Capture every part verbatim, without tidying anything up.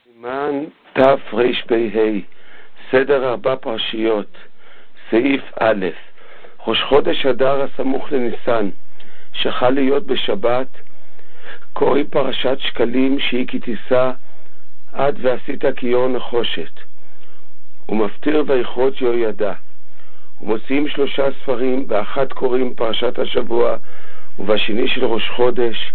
סימן תרפ"ה, סדר ארבע פרשיות, סעיף א'. ראש חודש אדר הסמוך לניסן, שחל להיות בשבת, קוראים פרשת שקלים שהיא כי תישא עד ועשית כיור נחושת, ומפטיר ויכרות יהוידע, ומוציאים שלושה ספרים, באחת קוראים פרשת השבוע, ובשני של ראש חודש,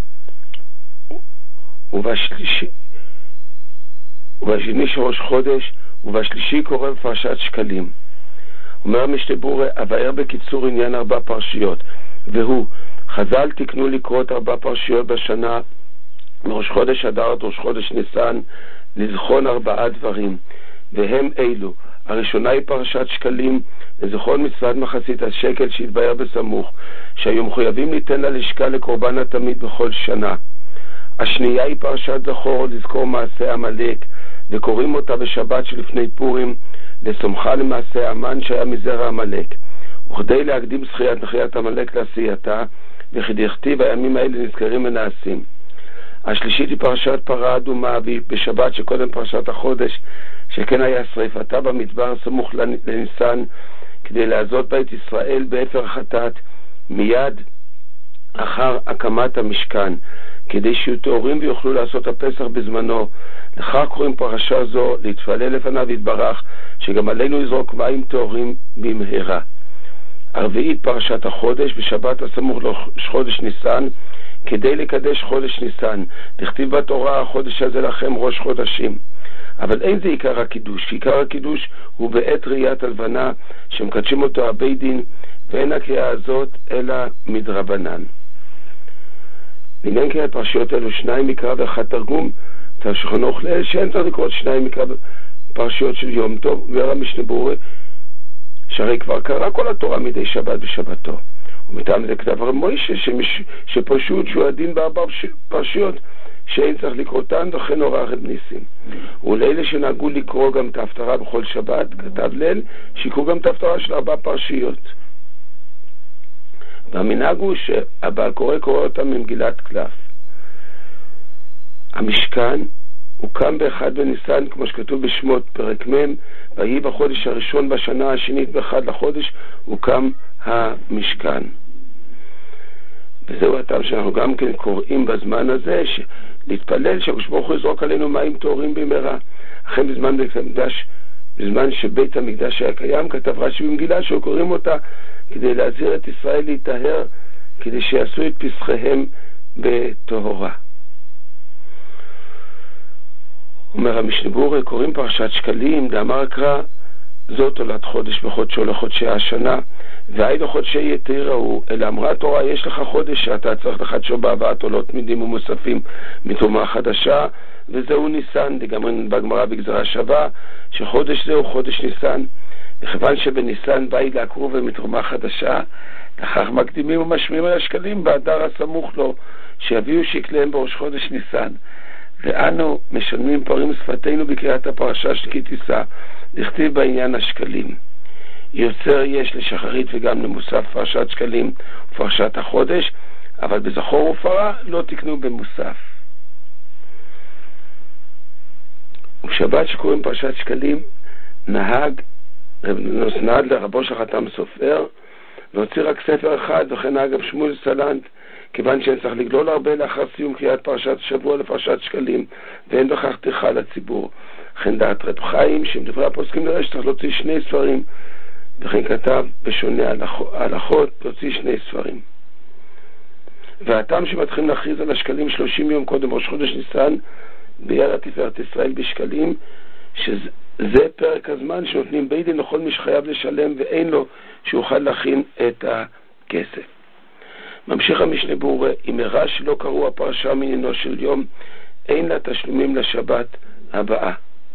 ובשלישי ובשני של ראש חודש, ובשלישי קורא פרשת שקלים. אומר המשנה ברורה, אבאר בקיצור עניין ארבע פרשיות, והוא, חז"ל תקנו לקרוא את ארבע פרשיות בשנה, מראש חודש אדר עד ראש חודש ניסן, לזכון ארבעה דברים, והם אלו. הראשונה היא פרשת שקלים, לזכון מצוות מחצית השקל שהתבאר בסמוך, שהיו מחויבים ליתן לה לשכה לקורבן התמיד בכל שנה. השנייה היא פרשת זכור, לזכור מעשה עמלק, וקוראים אותה בשבת שלפני פורים, לסומכה למעשה המן שהיה מזרע עמלק, וכדי להקדים זכיית מחיית עמלק לעשייתה, וכדכתיב הימים האלה נזכרים ונעשים. השלישית היא פרשת פרה אדומה, בשבת שקודם פרשת החודש, שכן היה שריפתה במדבר סמוך לניסן, כדי לעזות בית ישראל באפר החטאת, מיד אחר הקמת המשכן, כדי שיהיו טהורים ויוכלו לעשות הפסח בזמנו. לכך קוראים פרשה זו להתפלל לפניו יתברך, שגם עלינו יזרוק מים טהורים במהרה. הרביעית פרשת החודש, בשבת הסמוך לראש חודש ניסן, כדי לקדש חודש ניסן, תכתיב בתורה החודש הזה לכם ראש חודשים. אבל אין זה עיקר הקידוש, עיקר הקידוש הוא בעת ראיית הלבנה, שמקדשים אותו הבית דין, ואין הקריאה הזאת אלא מדרבנן. לעניין קריאת פרשיות אלו, שניים מקרא ואחד תרגום, תשכנוך לאל, שאין צריך לקרוא שניים מקרא פרשיות של יום טוב, אומר המשנה ברורה, שהרי כבר קרא כל התורה מדי שבת בשבתו. ומטעם זה כתב רב מוישה, שפשוט שהוא הדין בארבע פרשיות, שאין צריך לקרותן, וכן הורה רב ניסים. ולאלה שנהגו לקרוא גם את ההפטרה בכל שבת, כתב ליל, שיקרו גם את ההפטרה של ארבע פרשיות. והמנהג הוא שהבעל קורא קורא אותם ממגילת קלף. המשכן הוקם באחד בניסן, כמו שכתוב בשמות פרק מ', ויהי בחודש הראשון בשנה השנית באחד לחודש הוקם המשכן. וזהו הטעם שאנחנו גם כן קוראים בזמן הזה, להתפלל שהקדוש ברוך הוא יזרוק עלינו מים טהורים במהרה. אחרי בזמן בית המקדש, בזמן שבית המקדש היה קיים, כתב רש"י במגילה שהוא קוראים אותה כדי להזהיר את ישראל להיטהר, כדי שיעשו את פסחיהם בטהרה. אומר המשנה ברורה, קוראים פרשת שקלים, דאמר קרא, זאת עולת חודש בחודשו לחודשי השנה, והיידו חודשי יתר הוא, אלא אמרה התורה, יש לך חודש שאתה צריך לחדשו בהבאת עולות מידים ומוספים מתרומה חדשה, וזהו ניסן, דגמרין בגמרא בגזרה שווה, שחודש זהו חודש ניסן, וכיוון שבניסן באי לעקרו ומתרומה חדשה, לכך מקדימים ומשמיעים על השקלים באדר הסמוך לו, שיביאו שקליהם בראש חודש ניסן. ואנו משלמים פרים שפתנו בקריאת הפרשה של כי תישא, לכתיב בעניין השקלים. יוצר יש לשחרית וגם למוסף פרשת שקלים ופרשת החודש, אבל בזכור ופרה לא תקנו במוסף. ובשבת שקוראים פרשת שקלים, נהג רב נוסנד לרבו של חתם סופר, להוציא רק ספר אחד, וכן נהג רב שמואל סלנט, כיוון שאין צריך לגלול הרבה לאחר סיום קריאת פרשת השבוע לפרשת שקלים, ואין בכך טרחה לציבור. וכן דעת רב חיים, שמדברי הפוסקים נראה שצריך להוציא שני ספרים, וכן כתב בשונה הלכות להוציא שני ספרים. והטעם שמתחילים להכריז על השקלים שלושים יום קודם ראש חודש ניסן, ביער תפארת ישראל בשקלים, שזה פרק הזמן שנותנים בית דין לכל מי שחייב לשלם ואין לו שיוכל להכין את הכסף. ממשיך המשנה ברורה, אם הראה שלא קראו הפרשה מעניינו של יום, אין לה תשלומים לשבת הבאה.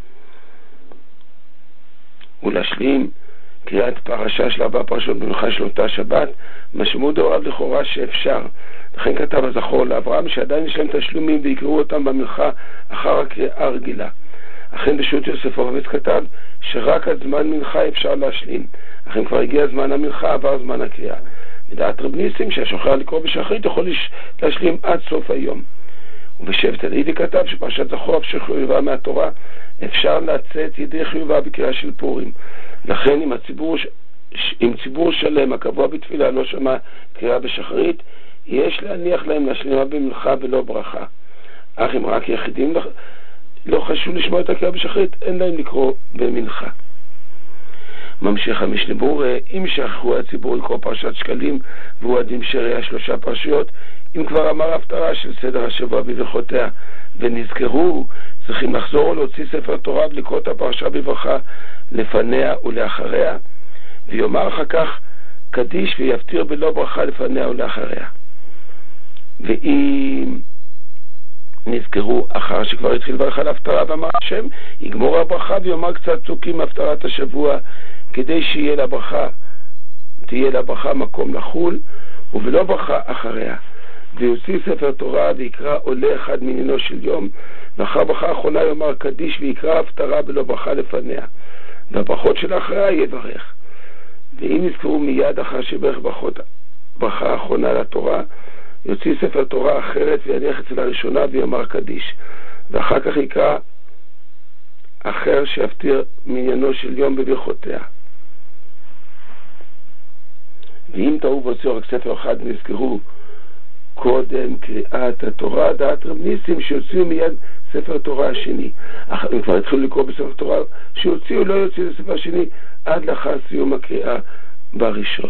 ולהשלים קריאת פרשה של ארבע פרשות במנחה של אותה שבת, משמעות דבריו לכאורה שאפשר. לכן כתב הזכור לאברהם שעדיין יש להם תשלומים ויקראו אותם במנחה אחר הקריאה הרגילה. אכן בשו"ת יוסף הורוביץ כתב שרק עד זמן מנחה אפשר להשלים. אכן כבר הגיע זמן המנחה, עבר זמן הקריאה. בדעת רב ניסים שהשוחר לקרוא בשחרית יכול להשלים עד סוף היום. ובשבט הלוי כתב שפרשת זכור שחיובה מהתורה אפשר לצאת ידי חיובה בקריאה של פורים. לכן אם הציבור, אם ציבור שלם הקבוע בתפילה לא שמע קריאה בשחרית, יש להניח להם להשלימה במנחה ולא ברכה. אך אם רק יחידים לא, לא חשוב לשמוע את הקריאה בשחרית, אין להם לקרוא במנחה. ממשיך המשנה ברורה, אם שכחו הציבור לקרוא פרשת שקלים והוא עדים שריה שלושה פרשיות, אם כבר אמר הפטרה של סדר השבוע בברכותיה ונזכרו, צריכים לחזור ולהוציא ספר תורה ולקרוא את הפרשה בברכה לפניה ולאחריה, ויאמר אחר כך קדיש ויפטיר בלא ברכה לפניה ולאחריה. ואם נזכרו אחר שכבר התחיל ברכה להפטרה ואמר השם, יגמור הברכה ויאמר קצת פסוקים מהפטרת השבוע, כדי שיהיה לברכה, תהיה לברכה מקום לחול, ובלא ברכה אחריה. ויוציא ספר תורה ויקרא עולה אחד מנינו של יום, ואחר ברכה האחרונה יאמר קדיש ויקרא הפטרה בלא ברכה לפניה, והברכות של אחריה יברך. ואם נזכרו מיד אחר שברך ברכות ברכה האחרונה לתורה, יוציא ספר תורה אחרת ויניח אצל הראשונה ויאמר קדיש, ואחר כך יקרא אחר שיפטיר מניינו של יום בברכותיה. ואם טעו והוציאו רק ספר אחד נזכרו קודם קריאת התורה, דעת רב ניסים שיוציאו מיד ספר תורה השני. אך הם כבר התחילו לקרוא בספר תורה, שיוציאו לא יוציאו לספר השני עד לאחר סיום הקריאה בראשון.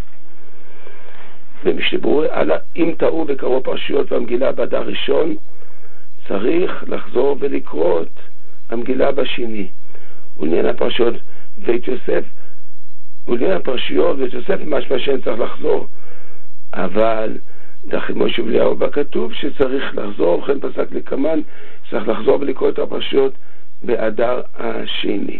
במשנה ברורה, אם טעו וקראו פרשיות והמגילה באדר ראשון, צריך לחזור ולקרוא את המגילה בשני. ולעניין הפרשיות ואת יוסף, ולעניין הפרשיות ואת יוסף משמע שאין צריך לחזור. אבל דחי משה ואליהו בכתוב שצריך לחזור, וכן פסק לקמן, צריך לחזור ולקרוא את הפרשיות באדר השני.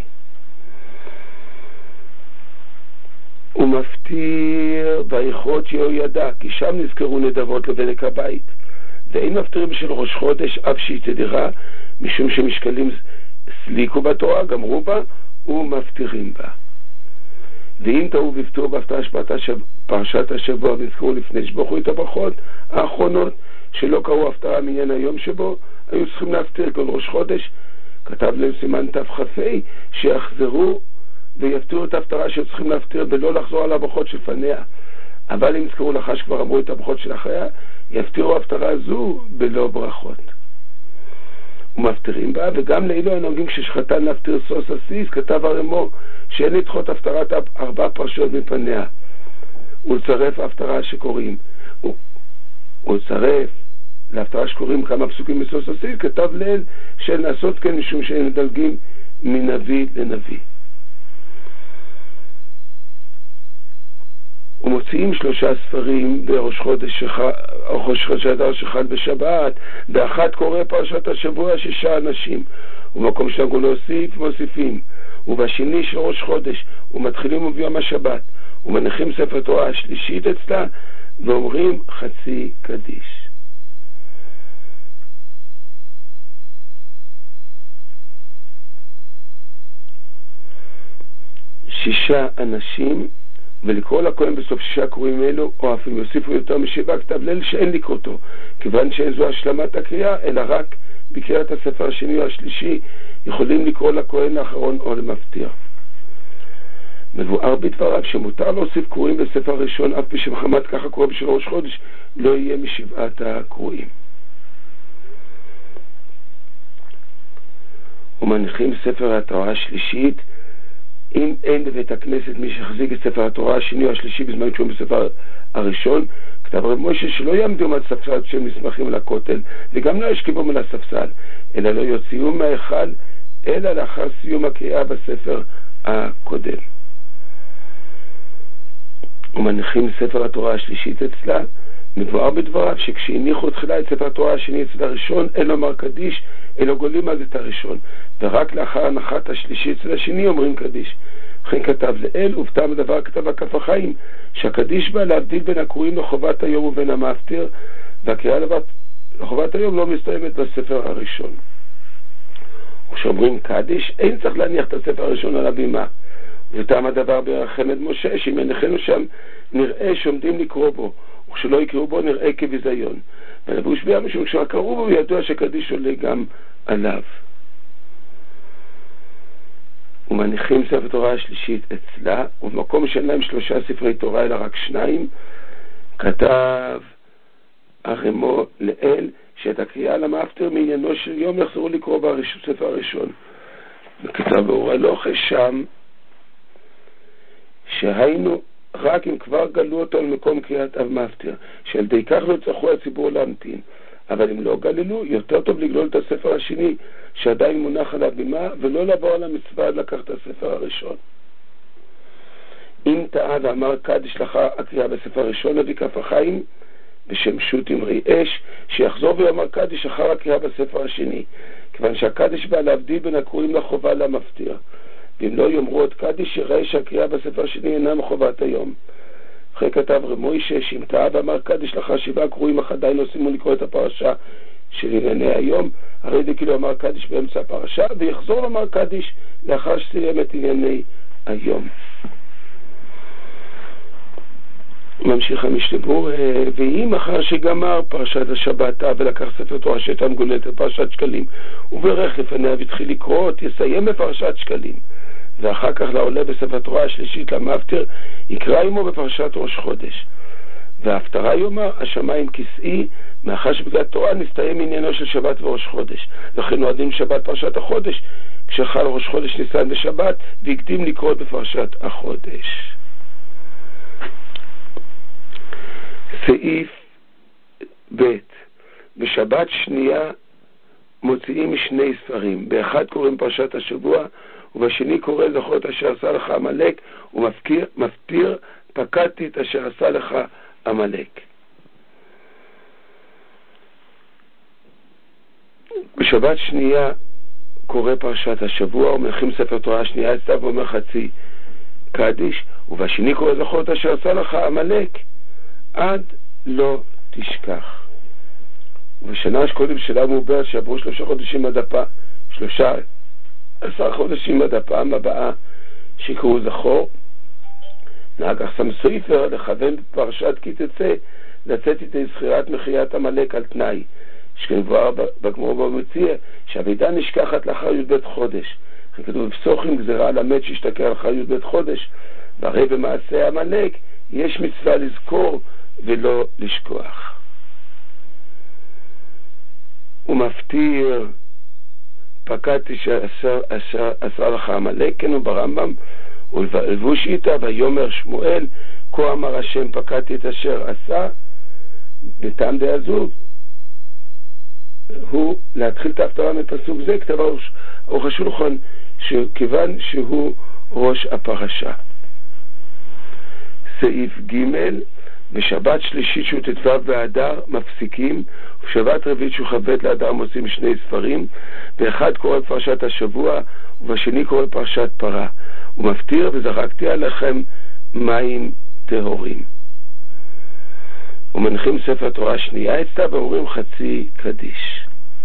הוא מפטיר ויכרות יהיו ידע, כי שם נזכרו נדבות לבדק הבית. ואין מפטירים של ראש חודש אף שהיא תדירה, משום שמשקלים סליקו בתורה, גמרו בה, ומפטירים בה. ואם טעו והפטירו בהפטרה פרשת השבוע ונזכרו לפני שבוכו את הברכות האחרונות שלא קראו הפטרה מעניין היום שבו, היו צריכים להפטיר כל ראש חודש. כתב להם סימן תפחפי שיחזרו ויפטירו את ההפטרה שצריכים להפטיר ולא לחזור על הברכות שלפניה. אבל אם נזכרו לאחר שכבר אמרו את הברכות של אחריה, יפטירו ההפטרה זו בלא ברכות. ומפטירים בה, וגם לאילו הנוגעים ששחטן להפטיר סוס הסיס, כתב הרמו שאין לדחות הפטרת ארבע פרשיות מפניה, ולצרף ההפטרה שקוראים, ולצרף להפטרה שקוראים כמה פסוקים מסוס הסיס, כתב לאל שאין לעשות כן משום שאין מדלגים מנביא לנביא. ומוציאים שלושה ספרים בראש חודש ראש חודש אדר שחל בשבת, באחת קורא פרשת השבוע שישה אנשים, ובמקום שנגעו להוסיף מוסיפים, ובשני של ראש חודש ומתחילים וביום השבת ומניחים ספר תורה השלישית אצלה ואומרים חצי קדיש. שישה אנשים, ולקרוא לכהן בסוף שישה קוראים אלו, או אפילו יוסיפו יותר משבעה כתב ליל שאין לקרותו, כיוון שאין זו השלמת הקריאה, אלא רק בקריאת הספר השני או השלישי יכולים לקרוא לכהן האחרון או למפטיר. מבואר בדבריו שמותר להוסיף קוראים בספר הראשון, אף בשמחמת ככה קורא בשביל ראש חודש, לא יהיה משבעת הקוראים. ומניחים ספר התורה השלישית, אם אין בבית הכנסת מי שיחזיק את ספר התורה השני או השלישי בזמן שהוא בספר הראשון, כתב רב משה שלא יעמדו על ספסל כשהם נסמכים על הכותל, וגם לא ישכבו על הספסל, אלא לא יוציאו מהאחד, אלא לאחר סיום הקריאה בספר הקודם. ומניחים ספר התורה השלישית אצלה, מבואר בדבריו שכשהניחו תחילה את ספר התורה השני אצל הראשון, אין לומר קדיש, אלא גולים אז את הראשון, ורק לאחר הנחת השלישי אצל השני אומרים קדיש. וכן כתב לאל, ובטעם הדבר כתב הכף החיים, שהקדיש בא להבדיל בין הקוראים לחובת היום ובין המפטיר, והקריאה לחובת היום לא מסתיימת בספר הראשון. וכשאומרים קדיש, אין צריך להניח את הספר הראשון על הבימה. ובטעם הדבר ברחמת משה, שאם יניחנו שם נראה שעומדים לקרוא בו, וכשלא יקראו בו נראה כביזיון. ולבוש ביה משום כשהוא קרוב הוא ידוע שקדיש עולה גם עליו. ומניחים ספר תורה השלישית אצלה, ובמקום שאין להם שלושה ספרי תורה אלא רק שניים, כתב הרמו לאל שאת הקריאה למאפטר מעניינו של יום יחזרו לקרוא בספר הראשון. וכתב באור הלוכה שם שהיינו רק אם כבר גלו אותו על מקום קריאת המאפטר, שעל די כך לא צריכו הציבור להמתין. אבל אם לא גללו, יותר טוב לגלול את הספר השני שעדיין מונח על הבימה, ולא לעבור על המצווה לקחת את הספר הראשון. אם טעה ואמר קדיש לאחר הקריאה בספר הראשון, אבי כף החיים בשם שו"ת אמרי אש, שיחזור ויאמר קדיש אחר הקריאה בספר השני, כיוון שהקדיש בא להבדיל בין הקרואים לחובה למפטיר. ואם לא יאמרו עוד קדיש, יראה שהקריאה בספר השני אינה מחובת היום. אחרי כתב רמוישה שאם טעה ואמר קדיש לאחר שבעה קרואים אך עדיין לא סיימו לקרוא את הפרשה של ענייני היום, הרי זה כאילו אמר קדיש באמצע הפרשה, ויחזור ואמר קדיש לאחר שסיים את ענייני היום. ממשיך המשנה ברורה, ואם אחר שגמר פרשת השבת ולקח ספר תורה שהייתה מגוללת לפרשת שקלים וברך לפניה והתחיל לקרוא, יסיים בפרשת שקלים, ואחר כך לעולה בספר תורה השלישית למאפטר יקרא עמו בפרשת ראש חודש, וההפטרה יאמר השמיים כסאי, מאחר שבגלל תורה נסתיים עניינו של שבת וראש חודש, וכן נועדים שבת פרשת החודש כשחל ראש חודש ניסן בשבת והקדים לקרוא בפרשת החודש. סעיף ב' בשבת שנייה מוציאים שני ספרים, באחד קוראים פרשת השבוע ובשני קורא זכור אשר עשה לך עמלק ומפטיר פקדתי את אשר עשה לך עמלק. בשבת שנייה קורא פרשת השבוע ומלכים ספר תורה השנייה אצלה ואומר חצי קדיש, ובשני קורא זכור אשר עשה לך עמלק עד לא תשכח. ובשנה שקודם שלה מעובר שעברו שלושה חודשים עד הפעם, שלושה עשר חודשים עד הפעם הבאה שיקראו זכור, נהג אחסם סופר לכוון בפרשת כי תצא לצאת איתי זכירת מחיית עמלק על תנאי, שכנבואר בגמרא במציע שהבידה נשכחת לאחר י"ב חודש, כתוב בפסוחים גזירה על המת שהשתכר לאחר י"ב חודש, והרי במעשה עמלק יש מצווה לזכור ולא לשכוח. הוא מפטיר פקדתי שעשה לך עמלק, כן הוא ברמב"ם, ולבוש איתה ויאמר שמואל כה אמר השם פקדתי את אשר עשה, בטעם די הזוג הוא להתחיל את ההפטרה מפסוק זה, כתב ארוך השולחן, כיוון שהוא ראש הפרשה. סעיף ג' בשבת שלישית שהוא תתבב באדר מפסיקים, ובשבת רביעית שהוא חבט לאדר מוצאים שני ספרים, באחד קורא פרשת השבוע ובשני קורא פרשת פרה, ומפטיר וזרקתי עליכם מים טהורים. ומנחים ספר תורה שנייה אצלה ואומרים חצי קדיש.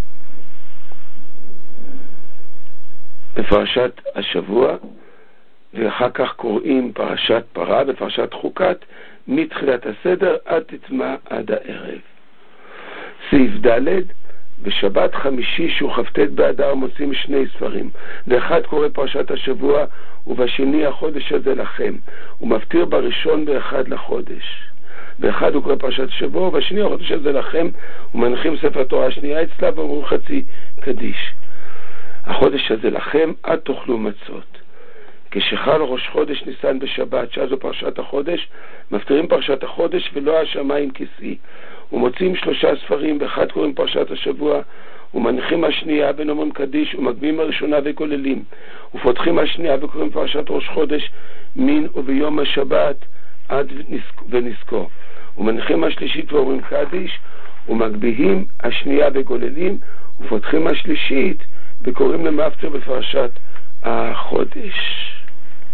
בפרשת השבוע ואחר כך קוראים פרשת פרה ופרשת חוקת מתחילת הסדר עד תטמע עד הערב. סעיף ד' בשבת חמישי שהוא כ"ט באדר מוצאים שני ספרים, באחד קורא פרשת השבוע ובשני החודש הזה לכם, ומפטיר בראשון באחד לחודש. באחד הוא קורא פרשת השבוע ובשני החודש הזה לכם, ומנחים ספר תורה שנייה אצלה ואומרים חצי קדיש. החודש הזה לכם עד תאכלו מצות. כשחל ראש חודש ניסן בשבת, שאז זו פרשת החודש, מפטירים פרשת החודש ולא השמיים כסאי, ומוצאים שלושה ספרים, באחד קוראים פרשת השבוע, ומניחים השנייה ונאמרים קדיש, ומגביהים הראשונה וכוללים, ופותחים השנייה וקוראים פרשת ראש חודש מין וביום השבת עד ונזכור, ומניחים השלישית ואומרים קדיש, ומגביהים השנייה וכוללים, ופותחים השלישית וקוראים למאפטר בפרשת החודש.